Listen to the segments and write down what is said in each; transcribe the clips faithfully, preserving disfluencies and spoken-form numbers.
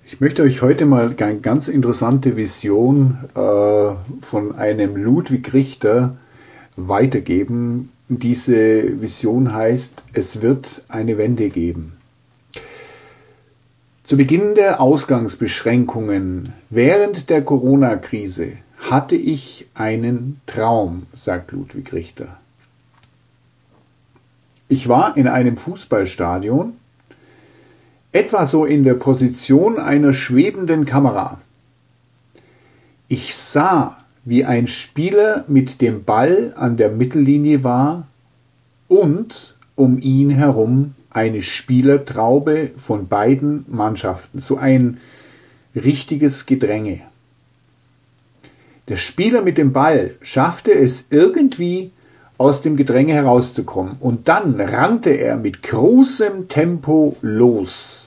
Ich möchte euch heute mal eine ganz interessante Vision äh, von einem Ludwig Richter weitergeben. Diese Vision heißt, es wird eine Wende geben. Zu Beginn der Ausgangsbeschränkungen während der Corona-Krise hatte ich einen Traum, sagt Ludwig Richter. Ich war in einem Fußballstadion, etwa so in der Position einer schwebenden Kamera. Ich sah, wie ein Spieler mit dem Ball an der Mittellinie war und um ihn herum eine Spielertraube von beiden Mannschaften, so ein richtiges Gedränge. Der Spieler mit dem Ball schaffte es irgendwie, aus dem Gedränge herauszukommen, und dann rannte er mit großem Tempo los.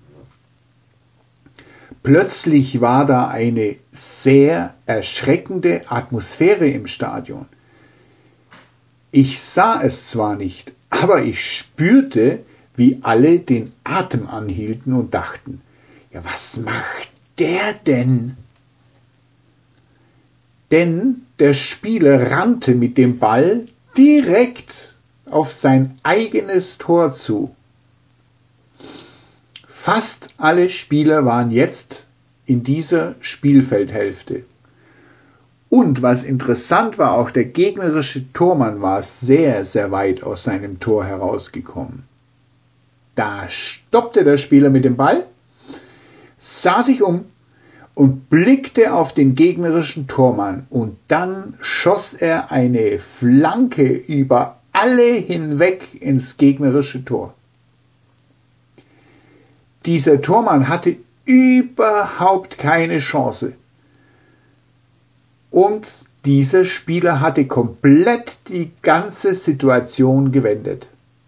Plötzlich war da eine sehr erschreckende Atmosphäre im Stadion. Ich sah es zwar nicht, aber ich spürte, wie alle den Atem anhielten und dachten, ja, was macht der denn? Denn der Spieler rannte mit dem Ball direkt auf sein eigenes Tor zu. Fast alle Spieler waren jetzt in dieser Spielfeldhälfte. Und was interessant war, auch der gegnerische Tormann war sehr, sehr weit aus seinem Tor herausgekommen. Da stoppte der Spieler mit dem Ball, sah sich um und blickte auf den gegnerischen Tormann, und dann schoss er eine Flanke über alle hinweg ins gegnerische Tor. Dieser Tormann hatte überhaupt keine Chance. Und dieser Spieler hatte komplett die ganze Situation gewendet.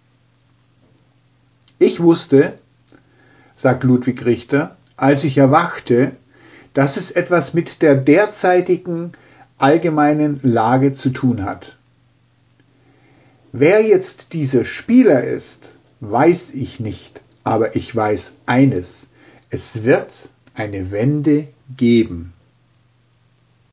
Ich wusste, sagt Ludwig Richter, als ich erwachte, dass es etwas mit der derzeitigen allgemeinen Lage zu tun hat. Wer jetzt dieser Spieler ist, weiß ich nicht, aber ich weiß eines: Es wird eine Wende geben.